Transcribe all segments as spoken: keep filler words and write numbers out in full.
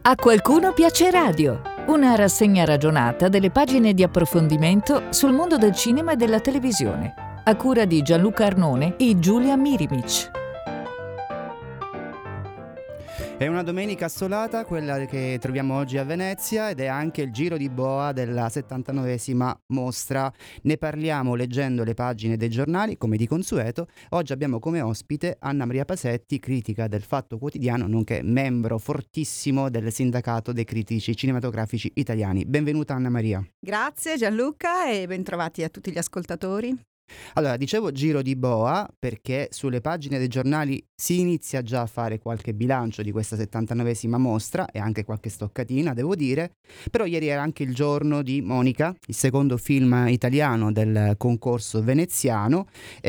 A qualcuno piace radio, una rassegna ragionata delle pagine di approfondimento sul mondo del cinema e della televisione, a cura di Gianluca Arnone e Giulia Mirimic. È una domenica assolata quella che troviamo oggi a Venezia ed è anche il giro di boa della settantanovesima mostra. Ne parliamo leggendo le pagine dei giornali, come di consueto. Oggi abbiamo come ospite Anna Maria Pasetti, critica del Fatto Quotidiano, nonché membro fortissimo del Sindacato dei Critici Cinematografici Italiani. Benvenuta Anna Maria. Grazie Gianluca e bentrovati a tutti gli ascoltatori. Allora, dicevo giro di boa perché sulle pagine dei giornali si inizia già a fare qualche bilancio di questa settantanovesima mostra e anche qualche stoccatina, devo dire, però ieri era anche il giorno di Monica, il secondo film italiano del concorso veneziano,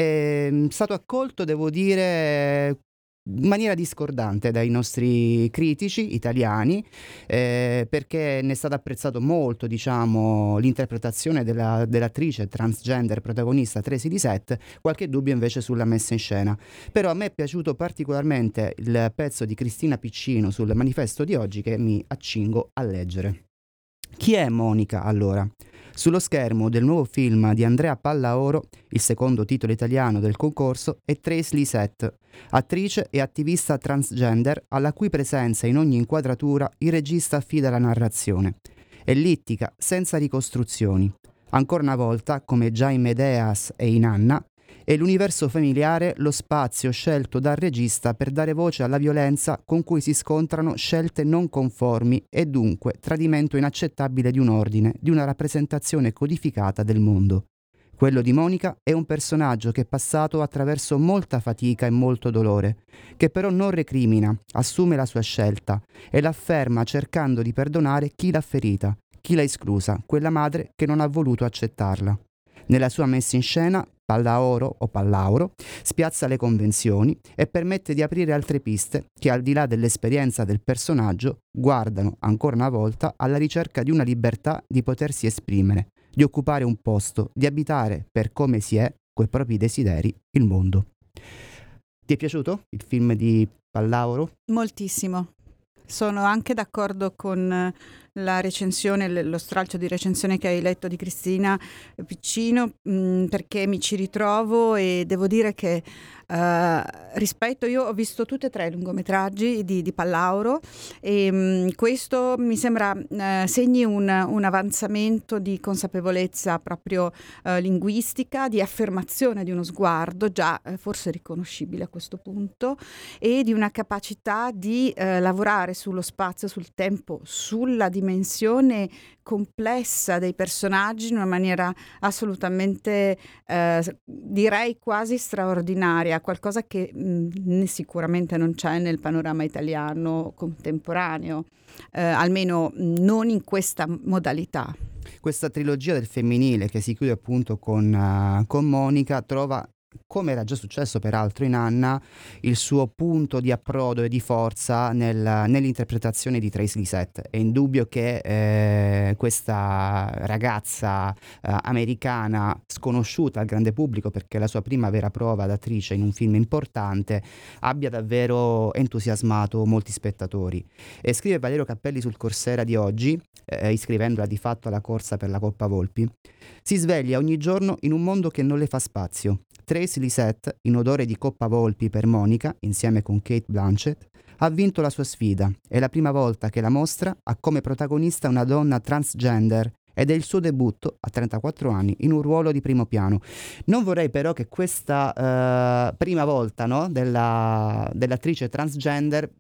è stato accolto, devo dire, in maniera discordante dai nostri critici italiani, eh, perché ne è stato apprezzato molto, diciamo, l'interpretazione della, dell'attrice transgender protagonista Tracy Lisette, qualche dubbio invece sulla messa in scena. Però a me è piaciuto particolarmente il pezzo di Cristina Piccino sul manifesto di oggi che mi accingo a leggere. Chi è Monica allora? Sullo schermo del nuovo film di Andrea Pallaoro, il secondo titolo italiano del concorso, è Tracy Lisette, attrice e attivista transgender alla cui presenza in ogni inquadratura il regista affida la narrazione. È littica, senza ricostruzioni. Ancora una volta, come già in Medeas e in Anna, è l'universo familiare lo spazio scelto dal regista per dare voce alla violenza con cui si scontrano scelte non conformi e dunque tradimento inaccettabile di un ordine, di una rappresentazione codificata del mondo. Quello di Monica è un personaggio che è passato attraverso molta fatica e molto dolore, che però non recrimina, assume la sua scelta e l'afferma cercando di perdonare chi l'ha ferita, chi l'ha esclusa, quella madre che non ha voluto accettarla. Nella sua messa in scena, Pallaoro o Pallauro spiazza le convenzioni e permette di aprire altre piste che, al di là dell'esperienza del personaggio, guardano ancora una volta alla ricerca di una libertà di potersi esprimere, di occupare un posto, di abitare per come si è, coi propri desideri, il mondo. Ti è piaciuto il film di Pallauro? Moltissimo. Sono anche d'accordo con la recensione, lo stralcio di recensione che hai letto di Cristina Piccino, mh, perché mi ci ritrovo e devo dire che uh, rispetto, io ho visto tutti e tre i lungometraggi di, di Pallauro e mh, questo mi sembra uh, segni un, un avanzamento di consapevolezza proprio uh, linguistica, di affermazione di uno sguardo già uh, forse riconoscibile a questo punto e di una capacità di uh, lavorare sullo spazio, sul tempo, sulla dimensione complessa dei personaggi in una maniera assolutamente eh, direi quasi straordinaria, qualcosa che mh, sicuramente non c'è nel panorama italiano contemporaneo, eh, almeno non in questa modalità. Questa trilogia del femminile che si chiude appunto con, uh, con Monica trova, come era già successo peraltro in Anna, il suo punto di approdo e di forza nel, nell'interpretazione di Tracy Lisette. È indubbio che eh, questa ragazza eh, americana sconosciuta al grande pubblico, perché è la sua prima vera prova d'attrice in un film importante, abbia davvero entusiasmato molti spettatori. E scrive Valerio Cappelli sul Corsera di oggi, eh, iscrivendola di fatto alla corsa per la Coppa Volpi: si sveglia ogni giorno in un mondo che non le fa spazio. Tracy Lisette, in odore di Coppa Volpi per Monica, insieme con Cate Blanchett, ha vinto la sua sfida. È la prima volta che la mostra ha come protagonista una donna transgender ed è il suo debutto a trentaquattro anni in un ruolo di primo piano. Non vorrei però che questa uh, prima volta, no, della, dell'attrice transgender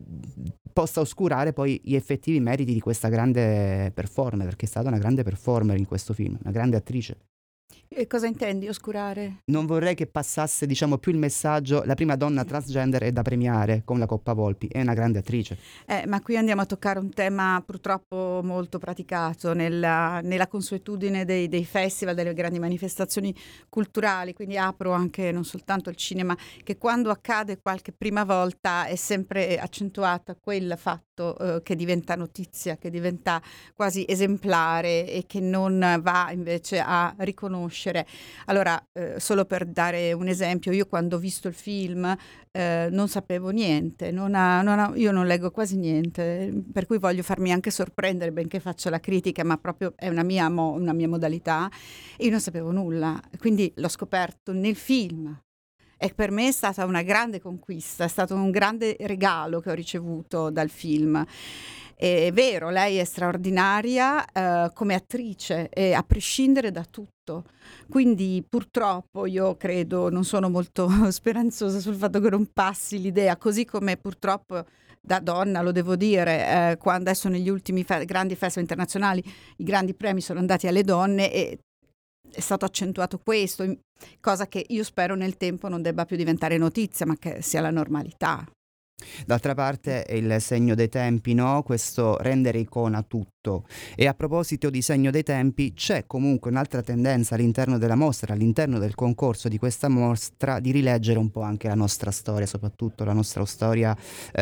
possa oscurare poi gli effettivi meriti di questa grande performer, perché è stata una grande performer in questo film, una grande attrice. E cosa intendi oscurare? Non vorrei che passasse, diciamo, più il messaggio: la prima donna transgender è da premiare con la Coppa Volpi, è una grande attrice. Eh, ma qui andiamo a toccare un tema purtroppo molto praticato nella, nella consuetudine dei, dei festival, delle grandi manifestazioni culturali, quindi apro anche non soltanto il cinema, che quando accade qualche prima volta è sempre accentuata quel fatto eh, che diventa notizia, che diventa quasi esemplare e che non va invece a riconoscere crescere. Allora, eh, solo per dare un esempio, io quando ho visto il film eh, non sapevo niente, non ha, non ha, io non leggo quasi niente, per cui voglio farmi anche sorprendere, benché faccia la critica, ma proprio è una mia, mo, una mia modalità. Io non sapevo nulla, quindi l'ho scoperto nel film. E per me è stata una grande conquista, è stato un grande regalo che ho ricevuto dal film. È vero, lei è straordinaria eh, come attrice, e a prescindere da tutto. Quindi purtroppo io credo, non sono molto speranzosa sul fatto che non passi l'idea, così come purtroppo da donna, lo devo dire, eh, quando adesso negli ultimi fe- grandi festival internazionali i grandi premi sono andati alle donne e è stato accentuato questo, cosa che io spero nel tempo non debba più diventare notizia, ma che sia la normalità. D'altra parte è il segno dei tempi, no? Questo rendere icona tutto. E a proposito di segno dei tempi, c'è comunque un'altra tendenza all'interno della mostra, all'interno del concorso di questa mostra, di rileggere un po' anche la nostra storia, soprattutto la nostra storia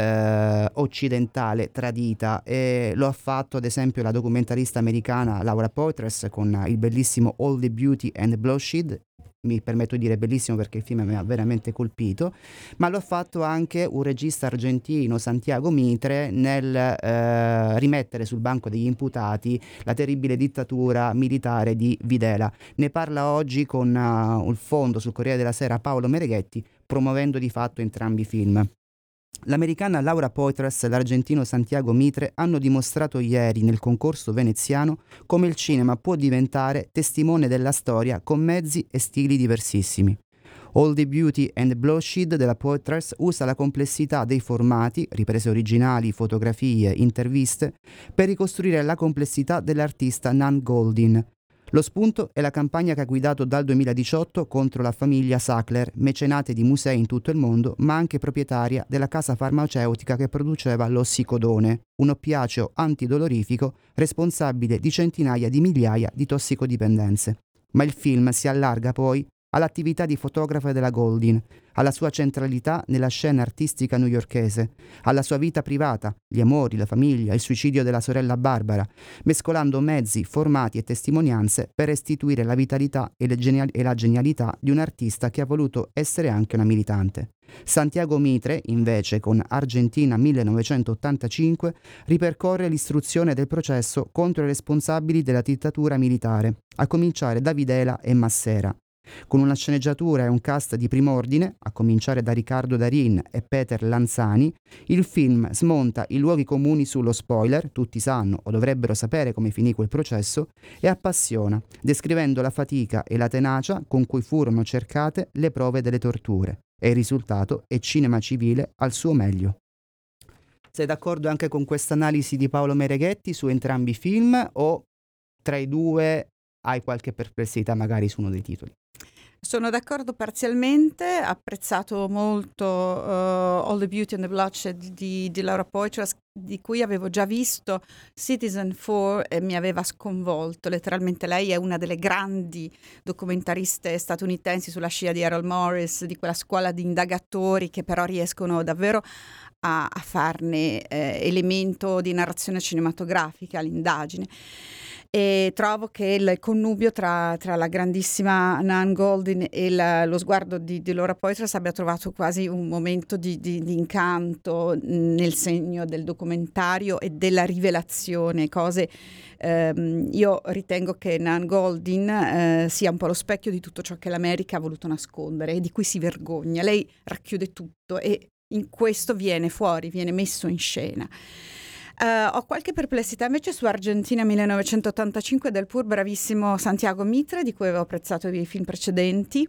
eh, occidentale, tradita. E lo ha fatto ad esempio la documentarista americana Laura Poitras con il bellissimo All the Beauty and the Bloodshed. Mi permetto di dire bellissimo perché il film mi ha veramente colpito, ma lo ha fatto anche un regista argentino, Santiago Mitre, nel eh, rimettere sul banco degli imputati la terribile dittatura militare di Videla. Ne parla oggi con uh, il fondo sul Corriere della Sera Paolo Mereghetti, promuovendo di fatto entrambi i film. L'americana Laura Poitras e l'argentino Santiago Mitre hanno dimostrato ieri nel concorso veneziano come il cinema può diventare testimone della storia con mezzi e stili diversissimi. All the Beauty and the Bloodshed della Poitras usa la complessità dei formati, riprese originali, fotografie, interviste, per ricostruire la complessità dell'artista Nan Goldin. Lo spunto è la campagna che ha guidato dal duemiladiciotto contro la famiglia Sackler, mecenate di musei in tutto il mondo, ma anche proprietaria della casa farmaceutica che produceva l'ossicodone, un oppiaceo antidolorifico responsabile di centinaia di migliaia di tossicodipendenze. Ma il film si allarga poi all'attività di fotografa della Goldin, alla sua centralità nella scena artistica newyorkese, alla sua vita privata, gli amori, la famiglia, il suicidio della sorella Barbara, mescolando mezzi, formati e testimonianze per restituire la vitalità e, le genial- e la genialità di un artista che ha voluto essere anche una militante. Santiago Mitre, invece, con Argentina millenovecentottantacinque, ripercorre l'istruzione del processo contro i responsabili della dittatura militare, a cominciare da Videla e Massera. Con una sceneggiatura e un cast di prim'ordine, a cominciare da Riccardo Darin e Peter Lanzani, il film smonta i luoghi comuni sullo spoiler, tutti sanno o dovrebbero sapere come finì quel processo, e appassiona, descrivendo la fatica e la tenacia con cui furono cercate le prove delle torture. E il risultato è cinema civile al suo meglio. Sei d'accordo anche con questa analisi di Paolo Mereghetti su entrambi i film o tra i due hai qualche perplessità magari su uno dei titoli? Sono d'accordo parzialmente, apprezzato molto uh, All the Beauty and the Bloodshed di, di Laura Poitras, di cui avevo già visto Citizen Four e mi aveva sconvolto. Letteralmente lei è una delle grandi documentariste statunitensi sulla scia di Errol Morris, di quella scuola di indagatori che però riescono davvero a, a farne eh, elemento di narrazione cinematografica all'indagine. E trovo che il connubio tra, tra la grandissima Nan Goldin e la, lo sguardo di, di Laura Poitras abbia trovato quasi un momento di, di, di incanto nel segno del documentario e della rivelazione, cose ehm, io ritengo che Nan Goldin eh, sia un po' lo specchio di tutto ciò che l'America ha voluto nascondere e di cui si vergogna. Lei racchiude tutto e in questo viene fuori, viene messo in scena. Uh, ho qualche perplessità invece su Argentina millenovecentottantacinque del pur bravissimo Santiago Mitre, di cui avevo apprezzato i film precedenti,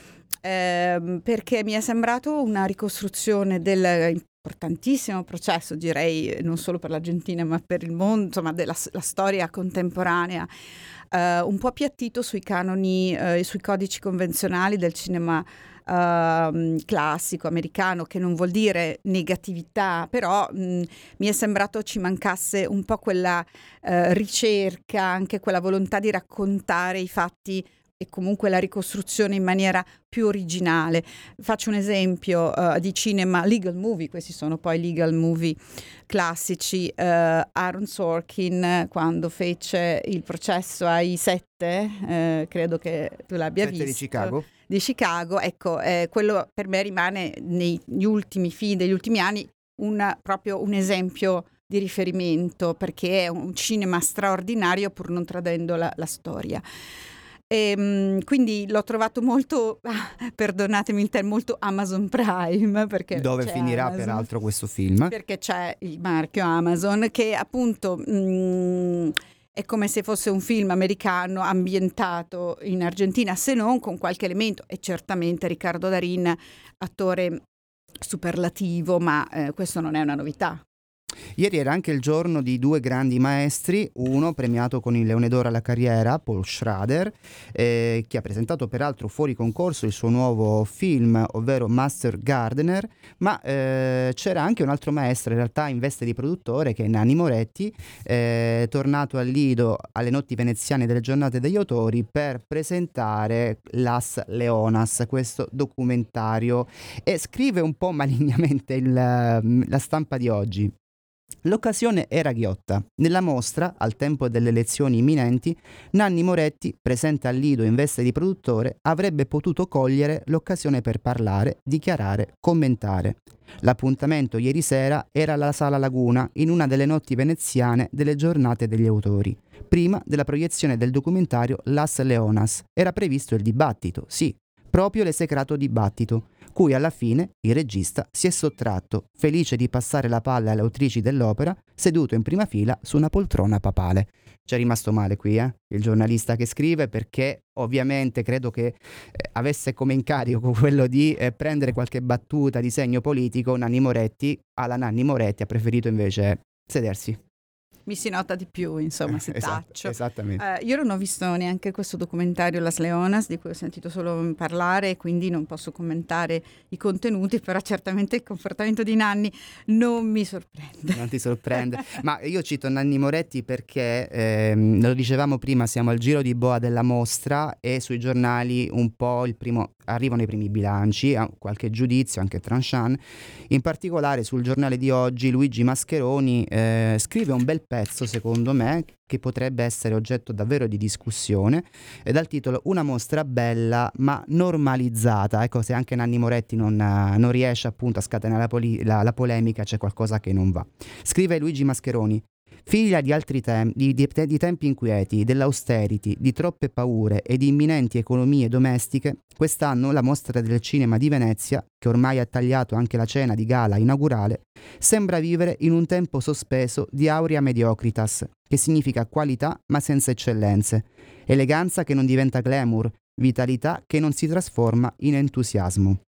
eh, perché mi è sembrato una ricostruzione del importantissimo processo, direi non solo per l'Argentina ma per il mondo, insomma della la storia contemporanea, eh, un po' appiattito sui canoni e eh, sui codici convenzionali del cinema Uh, classico americano, che non vuol dire negatività, però mh, mi è sembrato ci mancasse un po' quella uh, ricerca, anche quella volontà di raccontare i fatti e comunque la ricostruzione in maniera più originale. Faccio un esempio uh, di cinema legal movie, questi sono poi legal movie classici. uh, Aaron Sorkin, quando fece il processo ai sette, uh, credo che tu l'abbia Sette visto, di Chicago. di Chicago, ecco, eh, quello per me rimane negli ultimi film degli ultimi anni un, proprio un esempio di riferimento, perché è un cinema straordinario pur non tradendo la, la storia. E, quindi l'ho trovato molto, perdonatemi il termine, molto Amazon Prime, perché dove finirà Amazon, peraltro questo film, perché c'è il marchio Amazon, che appunto mh, è come se fosse un film americano ambientato in Argentina, se non con qualche elemento, e certamente Riccardo Darín, attore superlativo, ma eh, questo non è una novità. Ieri era anche il giorno di due grandi maestri, uno premiato con il Leone d'Oro alla carriera, Paul Schrader, eh, che ha presentato peraltro fuori concorso il suo nuovo film, ovvero Master Gardener, ma eh, c'era anche un altro maestro, in realtà in veste di produttore, che è Nanni Moretti, eh, tornato al Lido alle notti veneziane delle giornate degli autori per presentare Las Leonas, questo documentario, e scrive un po' malignamente il, la stampa di oggi. L'occasione era ghiotta. Nella mostra, al tempo delle elezioni imminenti, Nanni Moretti, presente al Lido in veste di produttore, avrebbe potuto cogliere l'occasione per parlare, dichiarare, commentare. L'appuntamento ieri sera era alla Sala Laguna, in una delle notti veneziane delle giornate degli autori. Prima della proiezione del documentario Las Leonas era previsto il dibattito, sì, proprio l'esecrato dibattito, cui alla fine il regista si è sottratto, felice di passare la palla alle autrici dell'opera, seduto in prima fila su una poltrona papale. C'è rimasto male qui, eh? Il giornalista che scrive, perché ovviamente credo che eh, avesse come incarico quello di eh, prendere qualche battuta di segno politico. Nanni Moretti, alla Nanni Moretti, ha preferito invece sedersi. Mi si nota di più, insomma, se Esatto, taccio. esattamente. Eh, io non ho visto neanche questo documentario Las Leonas, di cui ho sentito solo parlare, quindi non posso commentare i contenuti, però certamente il comportamento di Nanni non mi sorprende. Non ti sorprende. Ma io cito Nanni Moretti perché, ehm, lo dicevamo prima, siamo al giro di boa della mostra e sui giornali un po' il primo, arrivano i primi bilanci, qualche giudizio, anche tranchant. In particolare sul giornale di oggi Luigi Mascheroni eh, scrive un bel pezzo, secondo me, che potrebbe essere oggetto davvero di discussione, e dal titolo Una mostra bella ma normalizzata. Ecco, se anche Nanni Moretti non, non riesce appunto a scatenare la, poli- la, la polemica, c'è qualcosa che non va. Scrive Luigi Mascheroni: figlia di altri tem- di, di, di tempi inquieti, dell'austerity, di troppe paure e di imminenti economie domestiche, quest'anno la Mostra del Cinema di Venezia, che ormai ha tagliato anche la cena di gala inaugurale, sembra vivere in un tempo sospeso di aurea mediocritas, che significa qualità ma senza eccellenze, eleganza che non diventa glamour, vitalità che non si trasforma in entusiasmo.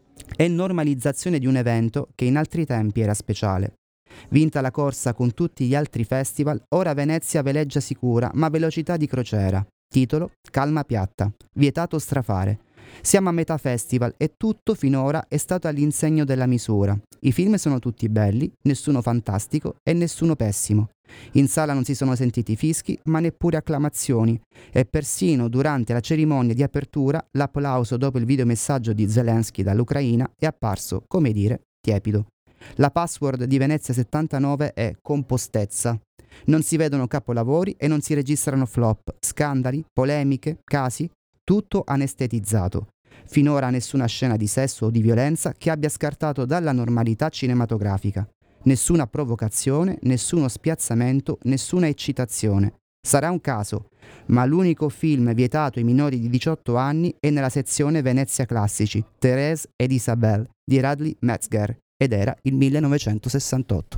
È normalizzazione di un evento che in altri tempi era speciale. Vinta la corsa con tutti gli altri festival, ora Venezia veleggia sicura ma velocità di crociera. Titolo: calma piatta, vietato strafare. Siamo a metà festival e tutto finora è stato all'insegno della misura. I film sono tutti belli, nessuno fantastico e nessuno pessimo. In sala non si sono sentiti fischi, ma neppure acclamazioni, e persino durante la cerimonia di apertura l'applauso dopo il videomessaggio di Zelensky dall'Ucraina è apparso, come dire, tiepido. La password di Venezia settantanove è compostezza. Non si vedono capolavori e non si registrano flop, scandali, polemiche, casi, tutto anestetizzato. Finora nessuna scena di sesso o di violenza che abbia scartato dalla normalità cinematografica. Nessuna provocazione, nessuno spiazzamento, nessuna eccitazione. Sarà un caso, ma l'unico film vietato ai minori di diciotto anni è nella sezione Venezia Classici, Thérèse ed Isabelle, di Radley Metzger, ed era il millenovecentosessantotto.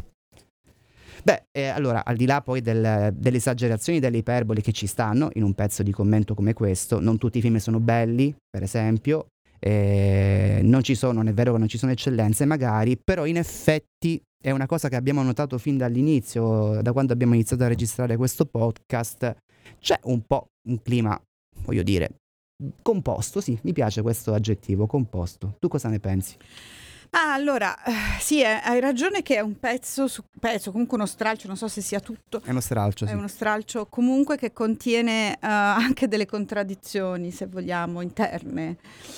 Beh, eh, allora, al di là poi del, delle esagerazioni, delle iperboli che ci stanno in un pezzo di commento come questo, non tutti i film sono belli, per esempio, eh, non ci sono, non è vero che non ci sono eccellenze magari, però in effetti è una cosa che abbiamo notato fin dall'inizio, da quando abbiamo iniziato a registrare questo podcast, c'è un po' un clima, voglio dire, composto, sì, mi piace questo aggettivo, composto. Tu cosa ne pensi? Ah, allora, eh, sì, eh, hai ragione che è un pezzo, su, pezzo, comunque uno stralcio, non so se sia tutto. È uno stralcio, È sì. uno stralcio comunque che contiene eh, anche delle contraddizioni, se vogliamo, interne.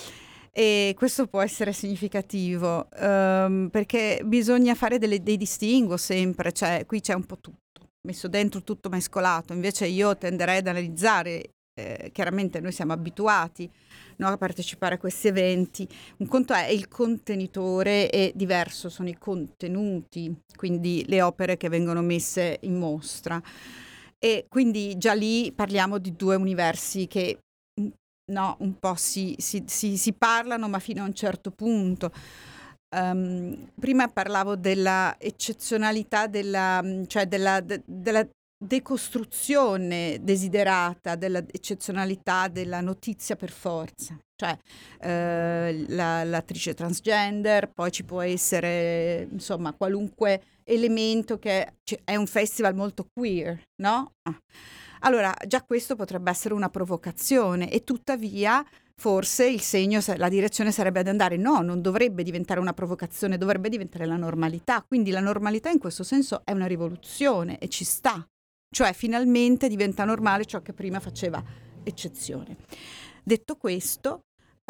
E questo può essere significativo, ehm, perché bisogna fare delle- dei distinguo sempre, cioè qui c'è un po' tutto, messo dentro tutto mescolato, invece io tenderei ad analizzare, eh, chiaramente noi siamo abituati, no, a partecipare a questi eventi. Un conto è il contenitore e diverso sono i contenuti, quindi le opere che vengono messe in mostra. E quindi già lì parliamo di due universi che mm, no, un po' si, si- si- si parlano, ma fino a un certo punto. Ehm, prima parlavo della eccezionalità, della, mm, cioè della, de- della decostruzione desiderata, della eccezionalità della notizia per forza. Cioè, eh, la- l'attrice transgender, poi ci può essere, insomma, qualunque elemento che cioè, è un festival molto queer, no? Ah. Allora, già questo potrebbe essere una provocazione e tuttavia forse il segno, sa- la direzione sarebbe ad andare no, non dovrebbe diventare una provocazione, dovrebbe diventare la normalità. Quindi la normalità in questo senso è una rivoluzione e ci sta. Cioè finalmente diventa normale ciò che prima faceva eccezione. Detto questo,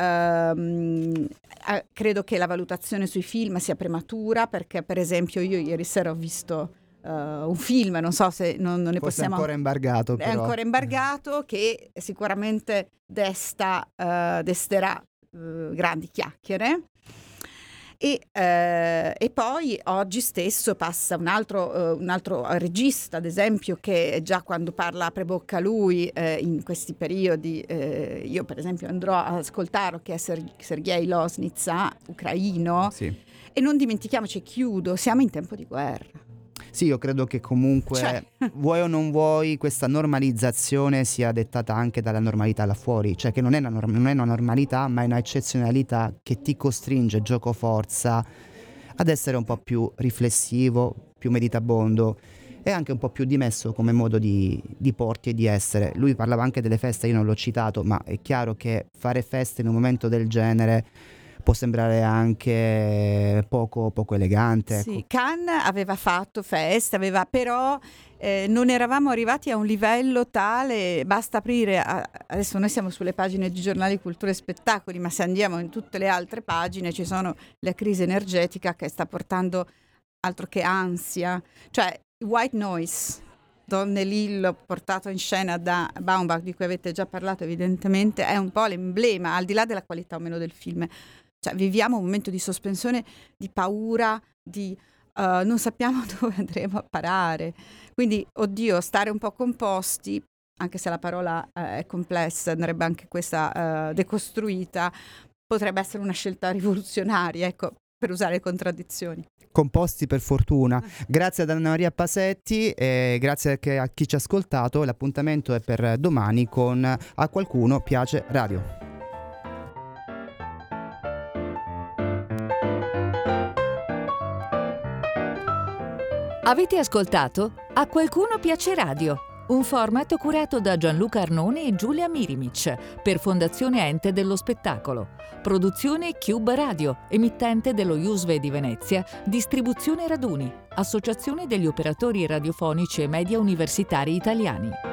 ehm, eh, credo che la valutazione sui film sia prematura perché per esempio io ieri sera ho visto eh, un film, non so se non, non ne Forse possiamo... è ancora embargato, È però. ancora embargato che sicuramente desta, eh, desterà eh, grandi chiacchiere. E, eh, e poi oggi stesso passa un altro, eh, un altro regista, ad esempio, che già quando parla apre bocca lui eh, in questi periodi, eh, io per esempio andrò ad ascoltarlo, che è Ser- Sergei Loznitsa, ucraino, Sì. e non dimentichiamoci, chiudo, siamo in tempo di guerra. Sì, io credo che comunque, Cioè. vuoi o non vuoi, questa normalizzazione sia dettata anche dalla normalità là fuori, cioè che non è una, norm- non è una normalità, ma è una eccezionalità che ti costringe, gioco forza, ad essere un po' più riflessivo, più meditabondo e anche un po' più dimesso come modo di, di porti e di essere. Lui parlava anche delle feste, io non l'ho citato, ma è chiaro che fare feste in un momento del genere può sembrare anche poco, poco elegante. Sì, Ecco. Cannes aveva fatto feste, aveva, però eh, non eravamo arrivati a un livello tale, basta aprire, a- adesso noi siamo sulle pagine di giornali cultura e spettacoli, ma se andiamo in tutte le altre pagine ci sono la crisi energetica che sta portando altro che ansia, cioè white noise. Donne Lillo, portato in scena da Baumbach, di cui avete già parlato evidentemente, è un po' l'emblema, al di là della qualità o meno del film. Cioè, viviamo un momento di sospensione, di paura, di uh, non sappiamo dove andremo a parare. Quindi, oddio, stare un po' composti, anche se la parola uh, è complessa, andrebbe anche questa uh, decostruita, potrebbe essere una scelta rivoluzionaria, ecco, per usare le contraddizioni. Composti per fortuna. Grazie ad Anna Maria Pasetti e grazie anche a chi ci ha ascoltato. L'appuntamento è per domani con A Qualcuno Piace Radio. Avete ascoltato A Qualcuno Piace Radio, un format curato da Gianluca Arnone e Giulia Mirimic per Fondazione Ente dello Spettacolo. Produzione Cube Radio, emittente dello Iusve di Venezia, distribuzione Raduni, Associazione degli operatori radiofonici e media universitari italiani.